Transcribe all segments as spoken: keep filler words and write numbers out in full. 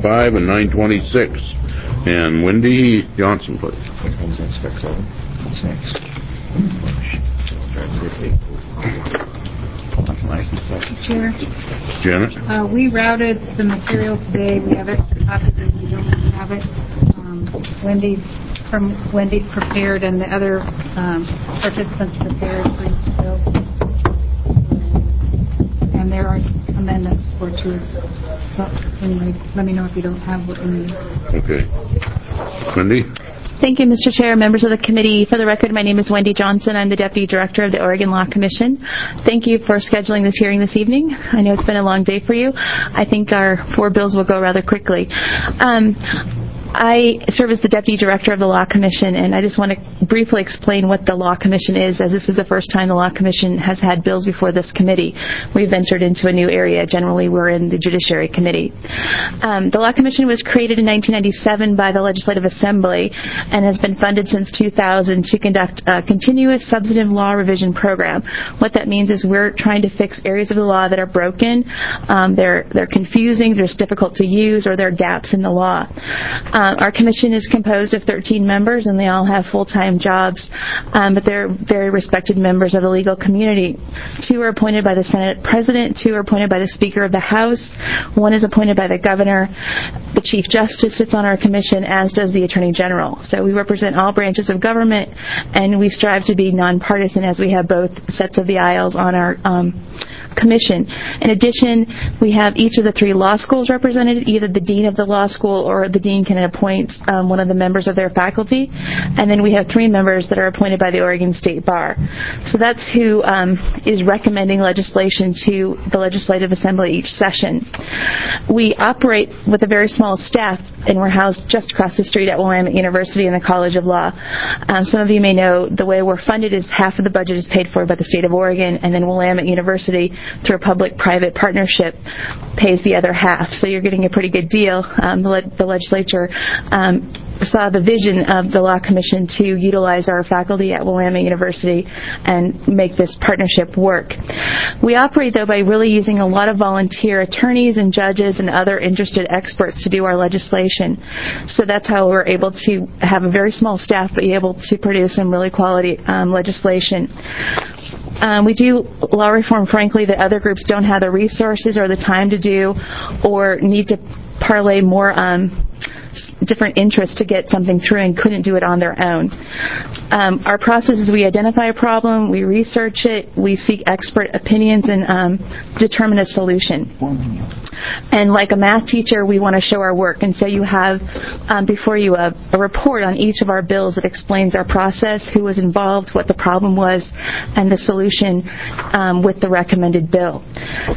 twenty-five and nine twenty-six. And Wendy Johnson, please. What's next? Chair. Janet? Uh, we routed the material today. We have extra copies if you don't have it. Um, Wendy's from Wendy prepared and the other um, participants prepared for each bill. And there are amendments for two of those. So anyway, let me know if you don't have what you need. Okay. Wendy? Thank you, Mister Chair, members of the committee. For the record, my name is Wendy Johnson. I'm the Deputy Director of the Oregon Law Commission. Thank you for scheduling this hearing this evening. I know it's been a long day for you. I think our four bills will go rather quickly. Um, I serve as the Deputy Director of the Law Commission, and I just want to briefly explain what the Law Commission is, as this is the first time the Law Commission has had bills before this committee. We've ventured into a new area. Generally, we're in the Judiciary Committee. Um, the Law Commission was created in nineteen ninety-seven by the Legislative Assembly and has been funded since two thousand to conduct a continuous substantive law revision program. What that means is we're trying to fix areas of the law that are broken, um, they're, they're confusing, they're difficult to use, or there are gaps in the law. Um, Uh, our commission is composed of thirteen members, and they all have full-time jobs, um, but they're very respected members of the legal community. Two are appointed by the Senate President, two are appointed by the Speaker of the House, one is appointed by the Governor. The Chief Justice sits on our commission, as does the Attorney General. So we represent all branches of government, and we strive to be nonpartisan as we have both sets of the aisles on our um, commission. In addition, we have each of the three law schools represented. Either the dean of the law school or the dean can appoint um, one of the members of their faculty. And then we have three members that are appointed by the Oregon State Bar. So that's who um, is recommending legislation to the Legislative Assembly each session. We operate with a very small staff, and we're housed just across the street at Willamette University in the College of Law. Um, some of you may know the way we're funded is half of the budget is paid for by the state of Oregon, and then Willamette University, through a public-private partnership, pays the other half. So you're getting a pretty good deal. Um, the, le- the legislature um, saw the vision of the Law Commission to utilize our faculty at Willamette University and make this partnership work. We operate, though, by really using a lot of volunteer attorneys and judges and other interested experts to do our legislation. So that's how we're able to have a very small staff but be able to produce some really quality um, legislation. Um, we do law reform, frankly, that other groups don't have the resources or the time to do, or need to parlay more um, different interests to get something through and couldn't do it on their own. Um, our process is we identify a problem, we research it, we seek expert opinions, and um, determine a solution. And like a math teacher, we want to show our work. And so you have um, before you a, a report on each of our bills that explains our process, who was involved, what the problem was, and the solution um, with the recommended bill.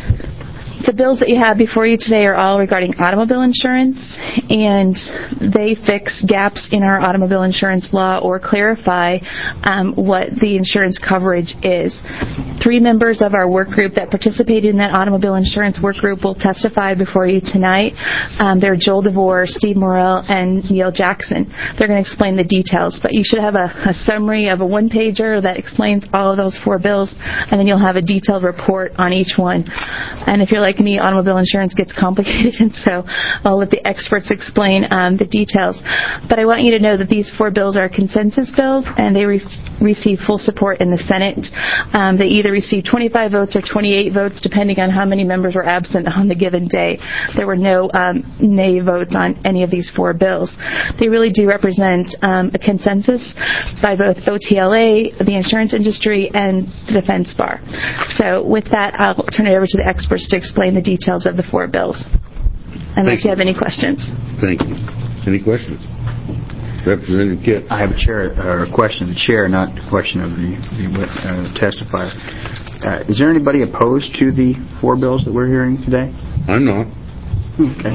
The bills that you have before you today are all regarding automobile insurance, and they fix gaps in our automobile insurance law or clarify um, what the insurance coverage is. Three members of our work group that participated in that automobile insurance work group will testify before you tonight. Um, they're Joel DeVore, Steve Morrell, and Neil Jackson. They're going to explain the details, but you should have a, a summary of a one-pager that explains all of those four bills, and then you'll have a detailed report on each one. And if you're like me, automobile insurance gets complicated, and so I'll let the experts explain um, the details. But I want you to know that these four bills are consensus bills, and they re- receive full support in the Senate. Um, they either receive twenty-five votes or twenty-eight votes, depending on how many members were absent on the given day. There were no um, nay votes on any of these four bills. They really do represent um, a consensus by both O T L A, the insurance industry, and the defense bar. So with that, I'll turn it over to the experts to explain the details of the four bills, unless you have any questions. Thank you. Any questions? Representative Kitt. I have a chair or a question of the chair, not a question of the, the uh, testifier. Uh, is there anybody opposed to the four bills that we're hearing today? I'm not. Okay.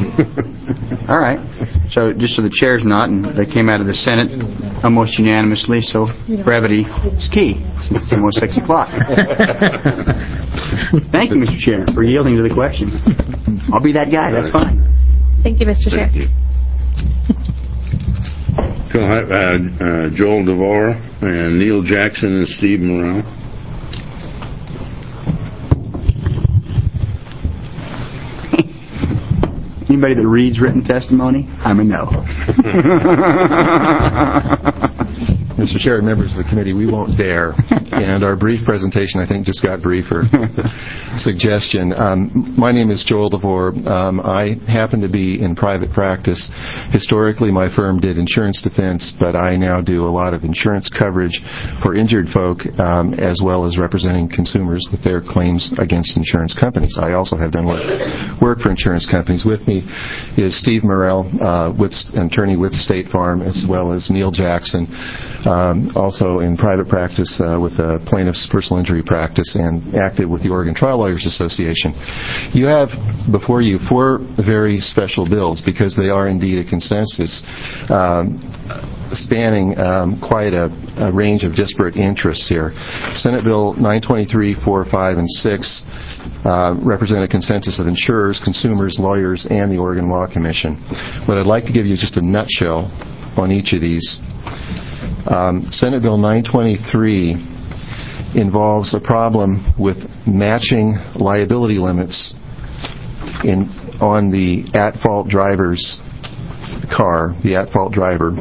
All right. So just so the chair's not, and they came out of the Senate almost unanimously, so brevity is key. It's almost six o'clock. Thank you, Mister Chair, for yielding to the question. I'll be that guy. That's fine. Thank you, Mister Thank Chair. you. We'll have uh, uh, Joel DeVore and Neil Jackson and Steve Morrell. Anybody that reads written testimony, I'm a no. Mister Chair, members of the committee, we won't dare. And our brief presentation, I think, just got briefer. Suggestion. Um, my name is Joel DeVore. Um, I happen to be in private practice. Historically, my firm did insurance defense, but I now do a lot of insurance coverage for injured folk, um, as well as representing consumers with their claims against insurance companies. I also have done work, work for insurance companies. With me is Steve Morrell, uh, with, attorney with State Farm, as well as Neil Jackson, Um, also in private practice uh, with a plaintiff's personal injury practice and active with the Oregon Trial Lawyers Association. You have before you four very special bills because they are indeed a consensus um, spanning um, quite a, a range of disparate interests here. Senate Bill nine twenty-three, four, five, and six uh, represent a consensus of insurers, consumers, lawyers, and the Oregon Law Commission. What I'd like to give you is just a nutshell on each of these. Um, Senate Bill nine twenty-three involves a problem with matching liability limits in on the at-fault driver's car, the at-fault driver,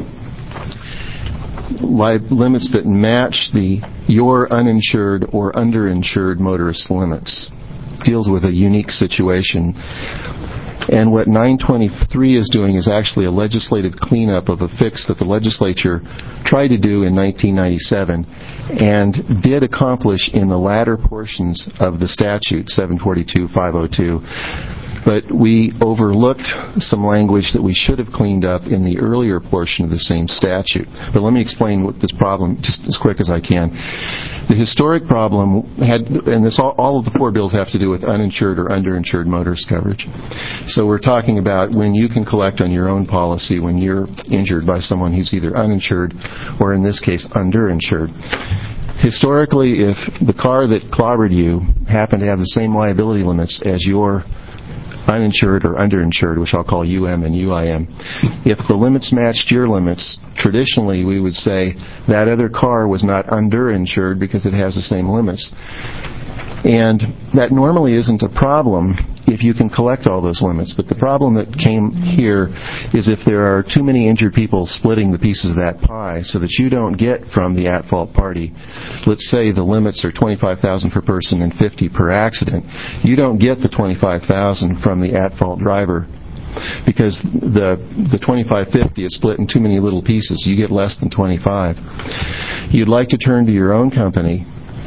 li- limits that match the your uninsured or underinsured motorist limits. Deals with a unique situation. And what nine twenty-three is doing is actually a legislative cleanup of a fix that the legislature tried to do in nineteen ninety-seven and did accomplish in the latter portions of the statute, seven forty-two, five oh two. But we overlooked some language that we should have cleaned up in the earlier portion of the same statute. But let me explain what this problem, just as quick as I can. The historic problem had, and this all, all of the four bills have to do with uninsured or underinsured motorist coverage. So we're talking about when you can collect on your own policy when you're injured by someone who's either uninsured or, in this case, underinsured. Historically, if the car that clobbered you happened to have the same liability limits as your uninsured or underinsured, which I'll call U M and U I M. If the limits matched your limits, traditionally we would say that other car was not underinsured because it has the same limits. And that normally isn't a problem if you can collect all those limits. But the problem that came here is if there are too many injured people splitting the pieces of that pie so that you don't get from the at-fault party, let's say the limits are twenty-five thousand dollars per person and fifty thousand dollars per accident, you don't get the twenty-five thousand dollars from the at-fault driver because the the twenty-five fifty is split in too many little pieces. You get less than twenty-five. You'd like to turn to your own company,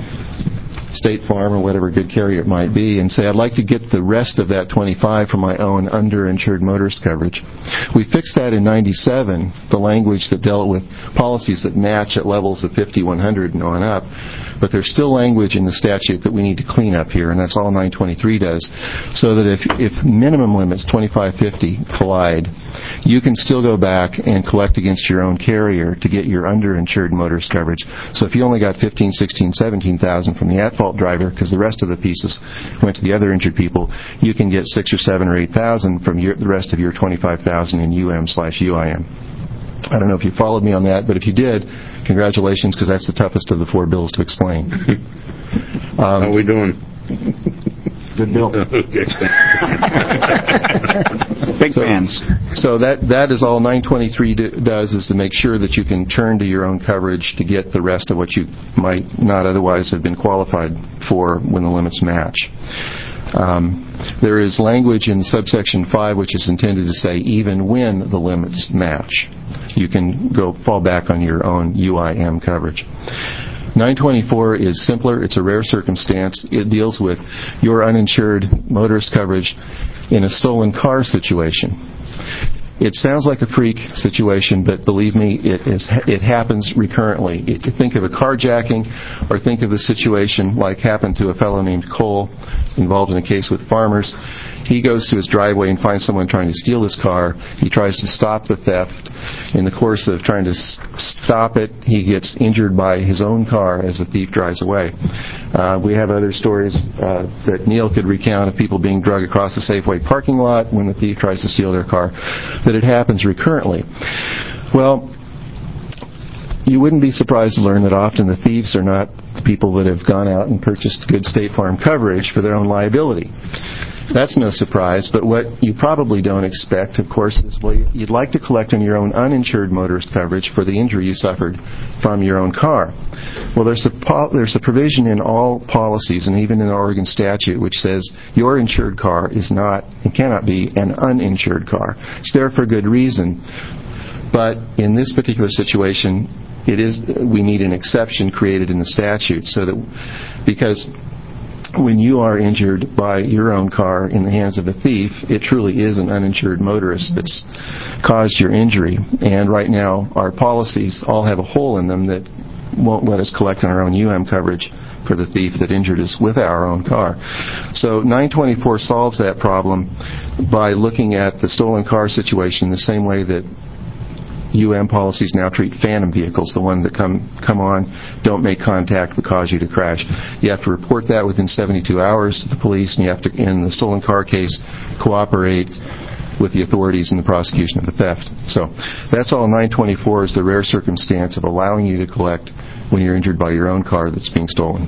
State Farm or whatever good carrier it might be, and say, I'd like to get the rest of that twenty-five from my own underinsured motorist coverage. We fixed that in ninety-seven, the language that dealt with policies that match at levels of fifty, one hundred, and on up. But there's still language in the statute that we need to clean up here, and that's all nine twenty-three does. So that if, if minimum limits, twenty-five fifty, collide, you can still go back and collect against your own carrier to get your underinsured motorist coverage. So if you only got fifteen, sixteen, seventeen thousand from the at-fault driver, because the rest of the pieces went to the other injured people, you can get six or seven or eight thousand from your, the rest of your twenty-five thousand in U M slash U I M. I don't know if you followed me on that, but if you did, congratulations, because that's the toughest of the four bills to explain. um, How are we doing? Good bill. Big so, fans. So that that is all nine twenty-three do, does is to make sure that you can turn to your own coverage to get the rest of what you might not otherwise have been qualified for when the limits match. Um, there is language in subsection five which is intended to say even when the limits match, you can go fall back on your own U I M coverage. nine twenty-four is simpler. It's a rare circumstance. It deals with your uninsured motorist coverage in a stolen car situation. It sounds like a freak situation, but believe me, it is. It happens recurrently. It, think of a carjacking, or think of a situation like happened to a fellow named Cole, involved in a case with farmers. He goes to his driveway and finds someone trying to steal his car. He tries to stop the theft. In the course of trying to s- stop it, he gets injured by his own car as the thief drives away. Uh, we have other stories uh, that Neil could recount of people being dragged across the Safeway parking lot when the thief tries to steal their car, that it happens recurrently. Well, you wouldn't be surprised to learn that often the thieves are not the people that have gone out and purchased good State Farm coverage for their own liability. That's no surprise, but what you probably don't expect, of course, is well, you'd like to collect on your own uninsured motorist coverage for the injury you suffered from your own car. Well, there's a po- there's a provision in all policies, and even in the Oregon statute, which says your insured car is not and cannot be an uninsured car. It's there for good reason. But in this particular situation, it is we need an exception created in the statute so that because when you are injured by your own car in the hands of a thief, it truly is an uninsured motorist that's caused your injury. And right now, our policies all have a hole in them that won't let us collect on our own U M coverage for the thief that injured us with our own car. So nine twenty-four solves that problem by looking at the stolen car situation the same way that U M policies now treat phantom vehicles, the ones that come come on, don't make contact, but cause you to crash. You have to report that within seventy-two hours to the police, and you have to, in the stolen car case, cooperate with the authorities in the prosecution of the theft. So that's all nine twenty-four is the rare circumstance of allowing you to collect when you're injured by your own car that's being stolen.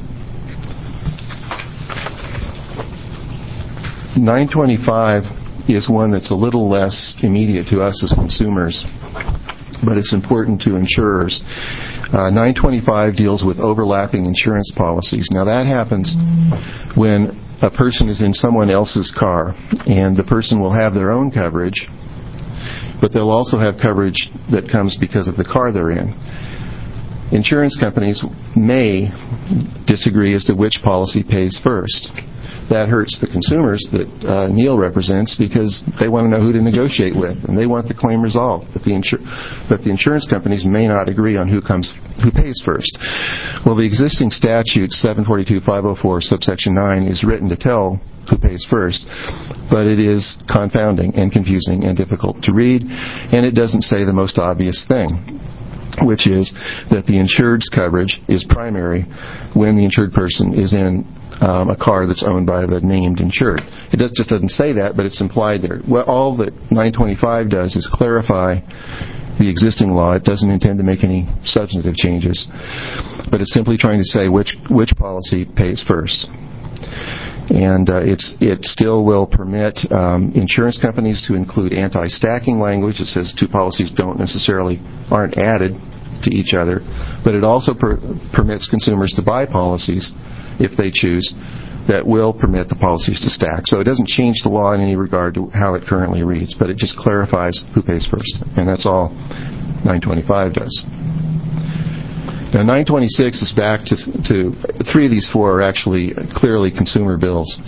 nine twenty-five is one that's a little less immediate to us as consumers, but it's important to insurers. Uh, nine twenty-five deals with overlapping insurance policies. Now that happens when a person is in someone else's car, and the person will have their own coverage, but they'll also have coverage that comes because of the car they're in. Insurance companies may disagree as to which policy pays first. That hurts the consumers that uh, Neil represents because they want to know who to negotiate with, and they want the claim resolved. But the, insur- but the insurance companies may not agree on who comes, who pays first. Well, the existing statute, seven forty-two five oh four, subsection nine, is written to tell who pays first, but it is confounding and confusing and difficult to read, and it doesn't say the most obvious thing, which is that the insured's coverage is primary when the insured person is in um, a car that's owned by the named insured. It does, just doesn't say that, but it's implied there. Well, all that nine twenty-five does is clarify the existing law. It doesn't intend to make any substantive changes, but it's simply trying to say which which policy pays first. And uh, it's it still will permit um, insurance companies to include anti-stacking language. It says two policies don't necessarily aren't added to each other, but it also per- permits consumers to buy policies if they choose that will permit the policies to stack. So it doesn't change the law in any regard to how it currently reads, but it just clarifies who pays first, and that's all nine twenty-five does. Now, nine twenty-six is back to, to three of these four are actually clearly consumer bills.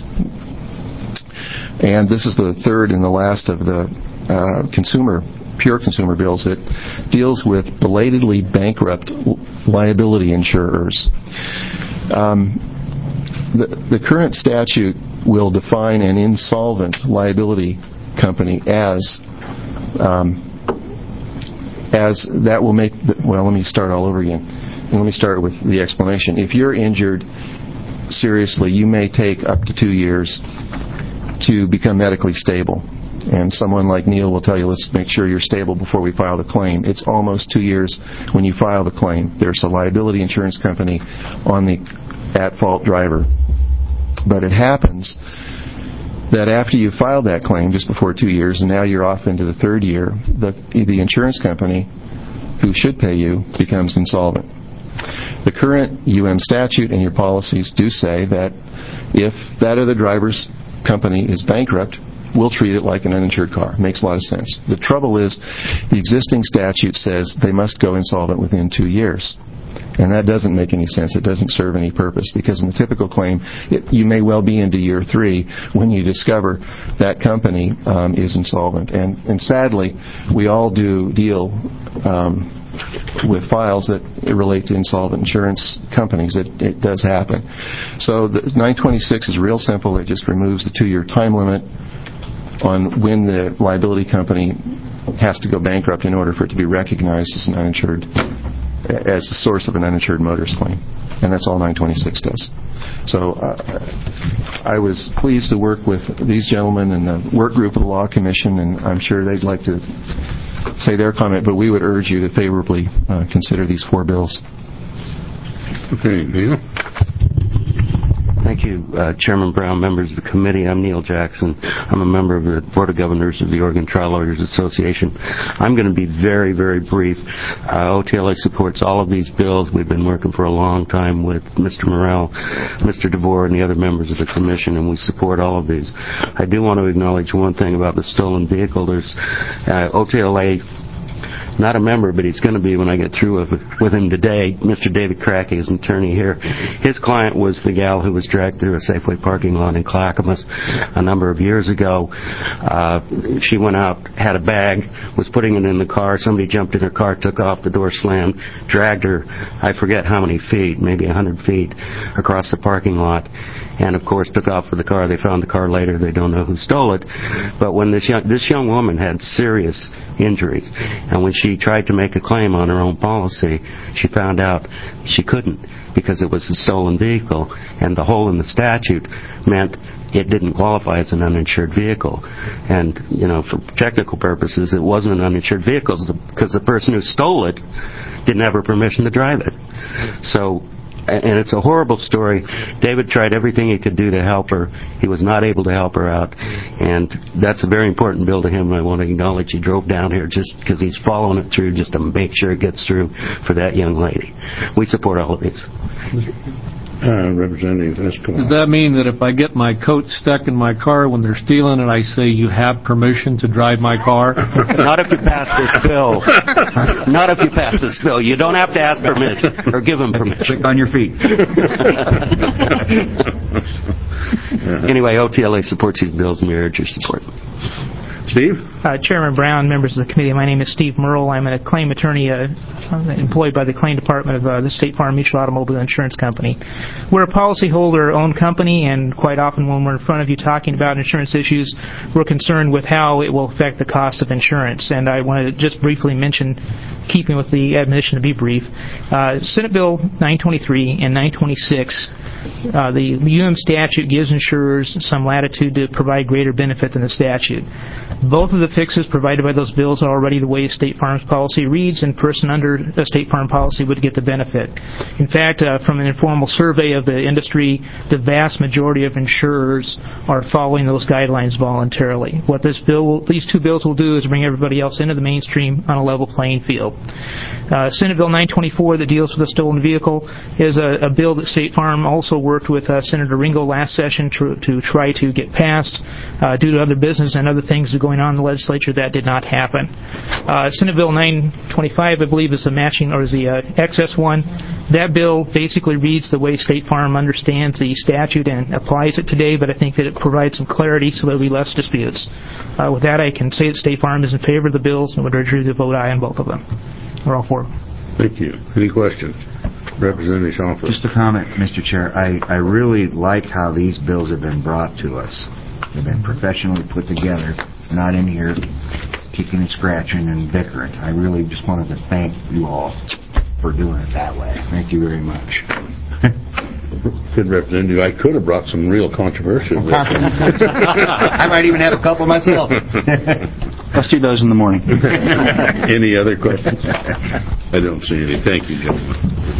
And this is the third and the last of the uh, consumer, pure consumer bills that deals with belatedly bankrupt liability insurers. Um, the, the current statute will define an insolvent liability company as um, as that will make, the, well, let me start all over again. Let me start with the explanation. If you're injured seriously, you may take up to two years to become medically stable. And someone like Neil will tell you, let's make sure you're stable before we file the claim. It's almost two years when you file the claim. There's a liability insurance company on the at-fault driver. But it happens that after you filed that claim just before two years, and now you're off into the third year, the, the insurance company who should pay you becomes insolvent. The current U M statute and your policies do say that if that other driver's company is bankrupt, we'll treat it like an uninsured car. Makes a lot of sense. The trouble is, the existing statute says they must go insolvent within two years. And that doesn't make any sense. It doesn't serve any purpose, because in the typical claim, it, you may well be into year three when you discover that company um, is insolvent. And, and sadly, we all do deal um, with files that relate to insolvent insurance companies. It, it does happen. So the nine twenty-six is real simple. It just removes the two-year time limit on when the liability company has to go bankrupt in order for it to be recognized as an uninsured, as the source of an uninsured motorist claim. And that's all nine twenty-six does. So uh, I was pleased to work with these gentlemen and the work group of the Law Commission, and I'm sure they'd like to say their comment, but we would urge you to favorably uh, consider these four bills. Okay, Neil? Thank you, uh, Chairman Brown, members of the committee. I'm Neil Jackson. I'm a member of the Board of Governors of the Oregon Trial Lawyers Association. I'm going to be very, very brief. Uh, O T L A supports all of these bills. We've been working for a long time with Mister Morrell, Mister DeVore, and the other members of the Commission, and we support all of these. I do want to acknowledge one thing about the stolen vehicle. There's uh, O T L A, not a member, but he's going to be when I get through with, with him today. Mister David Crackey is an attorney here. His client was the gal who was dragged through a Safeway parking lot in Clackamas a number of years ago. Uh, she went out, had a bag, was putting it in the car. Somebody jumped in her car, took off, the door slammed, dragged her, I forget how many feet, maybe a hundred feet across the parking lot. And, of course, took off with the car. They found the car later. They don't know who stole it. But when this young, this young woman had serious injuries, and when she tried to make a claim on her own policy, she found out she couldn't because it was a stolen vehicle, and the hole in the statute meant it didn't qualify as an uninsured vehicle. And, you know, for technical purposes, it wasn't an uninsured vehicle because the person who stole it didn't have her permission to drive it. So... and it's a horrible story. David tried everything he could do to help her. He was not able to help her out, and that's a very important bill to him, and I want to acknowledge he drove down here just because he's following it through just to make sure it gets through for that young lady. We support all of these. Uh, Representative Escobar. Does that mean that if I get my coat stuck in my car when they're stealing it, I say, you have permission to drive my car? Not if you pass this bill. Not if you pass this bill. You don't have to ask permission or give them permission. Click on your feet. Anyway, O T L A supports these bills, and we urge your support. Steve? Uh, Chairman Brown, members of the committee, my name is Steve Merle. I'm a claim attorney uh, employed by the claim department of uh, the State Farm Mutual Automobile Insurance Company. We're a policyholder-owned company, and quite often when we're in front of you talking about insurance issues, we're concerned with how it will affect the cost of insurance. And I want to just briefly mention, keeping with the admonition to be brief, uh, Senate Bill nine twenty-three and nine twenty-six, uh, the U M statute gives insurers some latitude to provide greater benefit than the statute. Both of the fixes provided by those bills are already the way State Farm's policy reads, and a person under a State Farm policy would get the benefit. In fact, uh, from an informal survey of the industry, the vast majority of insurers are following those guidelines voluntarily. What this bill, will, these two bills will do is bring everybody else into the mainstream on a level playing field. Uh, Senate Bill nine twenty-four that deals with a stolen vehicle is a, a bill that State Farm also worked with uh, Senator Ringo last session to, to try to get passed. Uh, due to other business and other things going on in the legislature, that did not happen. Uh, Senate Bill nine twenty-five, I believe, is the matching or is the uh, excess one. That bill basically reads the way State Farm understands the statute and applies it today, but I think that it provides some clarity so there will be less disputes. Uh, with that, I can say that State Farm is in favor of the bills and would urge you to vote aye on both of them. Or all four. Thank you. Any questions? Representative Schoffer. Just a comment, Mister Chair. I, I really like how these bills have been brought to us. They've been professionally put together, not in here kicking and scratching and bickering. I really just wanted to thank you all for doing it that way. Thank you very much. Good representative. I could have brought some real controversy with I might even have a couple myself. Let's do those in the morning. Any other questions? I don't see any. Thank you, gentlemen.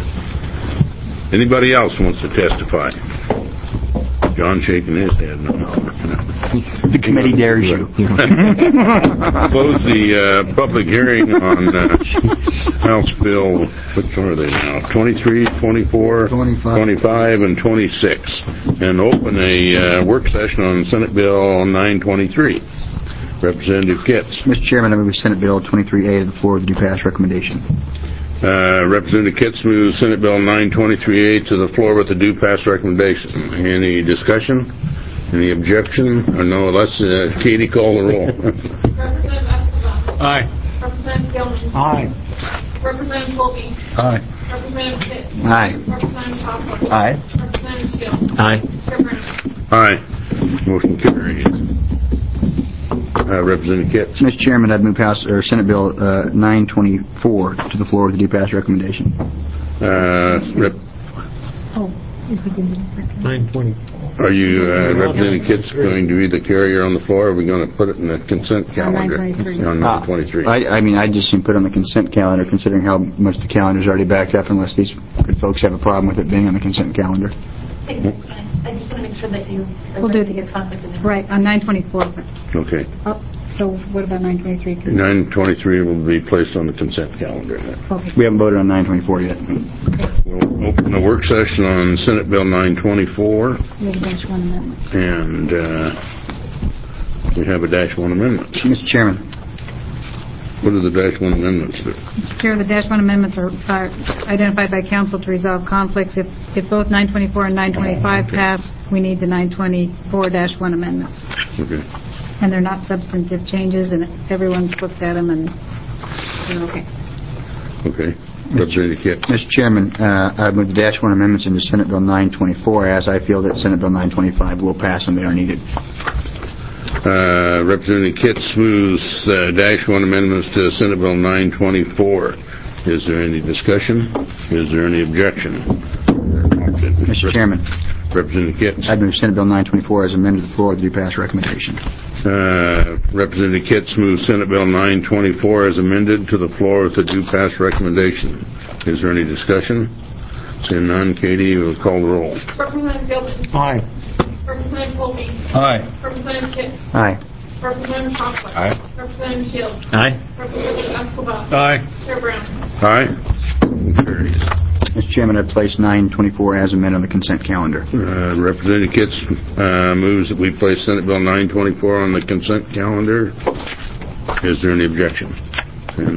Anybody else wants to testify? John shaking his head. No, no, no. The committee dares you. Close the uh, public hearing on uh, House Bill, which one are they now? twenty-three, twenty-four, twenty-five, twenty-five, and twenty-six. And open a uh, work session on Senate Bill nine twenty-three. Representative Kitts. Mister Chairman, I move Senate Bill twenty-three A to the floor with the due pass recommendation. Uh, Representative Kitts moves Senate Bill nine twenty-three A to the floor with the due pass recommendation. Any discussion? Any objection? Or no, let's uh, Katie call the roll. Representative Escobar. Aye. Representative Gilman. Aye. Representative Colby. Aye. Representative Pitts. Aye. Representative Hopper. Aye. Representative Shields. Aye. Chair Brennan. Aye. Motion carries. Uh, Representative Kitts. Mister Chairman, I'd move House or Senate Bill uh, nine twenty-four to the floor with the due pass recommendation. Uh, rep- Oh, is he going to second? nine twenty. are you, uh, Representative Kitts, going to either carry her on the floor, or are we going to put it in the consent calendar? nine twenty-three. On nine twenty-three. I, I mean, I'd just put it on the consent calendar, considering how much the calendar's already backed up, unless these good folks have a problem with it being on the consent calendar. think that's fine. I just want to make sure that you are We'll do ready to get conflict in there. Right, on nine twenty-four. Okay. Oh, so what about nine twenty-three? nine twenty-three will be placed on the consent calendar. Okay. We haven't voted on nine twenty-four yet. We'll open the work session on Senate Bill nine twenty-four, We have a dash one amendment. and uh, we have a dash one amendment. Mister Chairman. What are the dash one amendments do? Mister Chair, the dash one amendments are are identified by council to resolve conflicts. If if both nine twenty-four and nine twenty-five Okay. pass, we need the nine twenty-four dash one amendments. Okay. And they're not substantive changes, and everyone's looked at them, and they're okay. Okay. Representative Kit. Mister Chairman, uh, I move the dash one amendments into Senate Bill nine twenty-four, as I feel that Senate Bill nine twenty-five will pass and they are needed. Uh, Representative Kitts moves uh, dash one amendments to Senate Bill nine twenty-four. Is there any discussion? Is there any objection? Mister Chairman. Representative Kitts. I move Senate Bill nine twenty-four as amended to the floor with the due pass recommendation. Uh, Representative Kitts moves Senate Bill nine twenty-four as amended to the floor with the due pass recommendation. Is there any discussion? Seeing none, Katie will call the roll. Representative Gilman. Aye. Representative Colby. Aye. Representative Kits. Aye. Representative Hoffman. Aye. Representative Shields. Aye. Representative Escobar. Aye. Chair Brown. Aye. Carries. Mister Chairman, I place nine twenty-four as amended on the consent calendar. Uh, Representative Kitts uh, moves that we place Senate Bill nine twenty-four on the consent calendar. Is there any objection? And,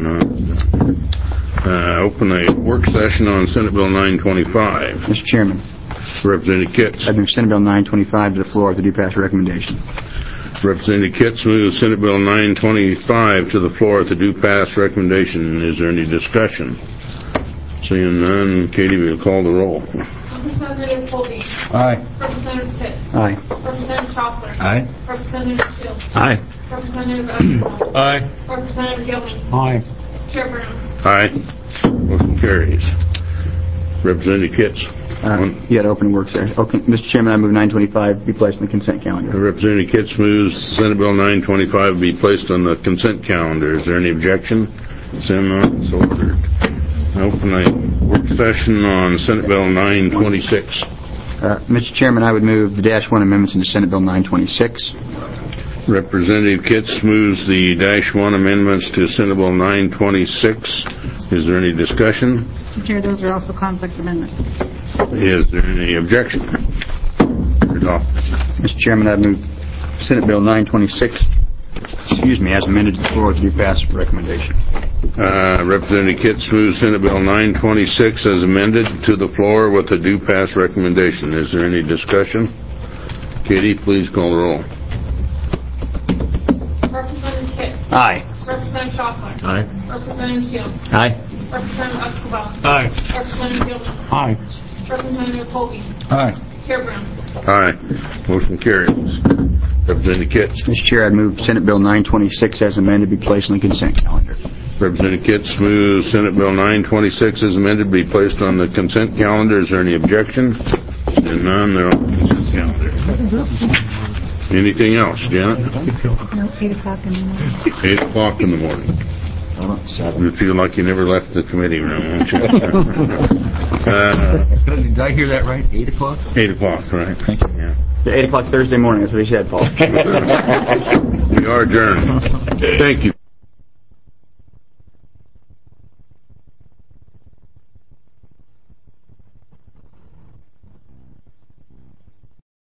uh, uh, open a work session on Senate Bill nine twenty-five. Mister Chairman. Representative Kitts. I move Senate Bill nine twenty-five to the floor with the due pass recommendation. Representative Kitts moves Senate Bill nine twenty-five to the floor with the due pass recommendation. Is there any discussion? Seeing none, Katie will call the roll. Representative Colby. Aye. Representative Kits. Aye. Representative Hoffman. Aye. Representative Shields. Aye. Representative Escobar. Aye. Representative Gilman. Aye. Chair Brown. Aye. Motion carries. Representative Kitts. Uh, you had open work session. Okay, Mister Chairman, I move nine twenty-five be placed on the consent calendar. Representative Kitts moves Senate Bill nine twenty-five be placed on the consent calendar. Is there any objection? Seeing none, so ordered. Open a work session on Senate Bill nine twenty-six. Uh, Mister Chairman, I would move the dash one amendments into Senate Bill nine twenty-six. Representative Kitts moves the dash one amendments to Senate Bill nine twenty-six. Is there any discussion? Mister Chair, those are also conflict amendments. Is there any objection? Mister Chairman, I move Senate Bill nine twenty-six, excuse me, as amended to the floor with the due pass recommendation. Uh, Representative Kitts moves Senate Bill nine twenty-six as amended to the floor with a due pass recommendation. Is there any discussion? Katie, please call the roll. Representative Kits. Aye. Representative Hoffman. Aye. Representative Shields. Aye. Representative Escobar. Aye. Representative Gilman. Aye. Representative Colby. Aye. Chair Brown. Aye. Motion carries. Representative Kitts. Mister Chair, I'd move Senate Bill nine twenty-six as amended be placed on the consent calendar. Representative Kitts moves Senate Bill nine twenty-six as amended be placed on the consent calendar. Is there any objection? And none, they're on the consent calendar. Anything else, Janet? No, eight o'clock in the morning. eight o'clock in the morning. You feel like you never left the committee room, won't you? uh, Did I hear that right? Eight o'clock? eight o'clock, right? Thank you. Yeah. eight o'clock Thursday morning, that's what he said, Paul. We are adjourned. Thank you.